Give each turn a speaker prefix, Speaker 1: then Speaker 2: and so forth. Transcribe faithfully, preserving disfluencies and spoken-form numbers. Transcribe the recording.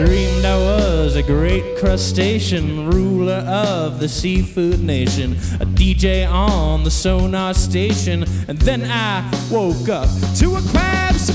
Speaker 1: dreamed I was a great crustacean, ruler of the seafood nation, a D J on the sonar station, and then I woke up to a crab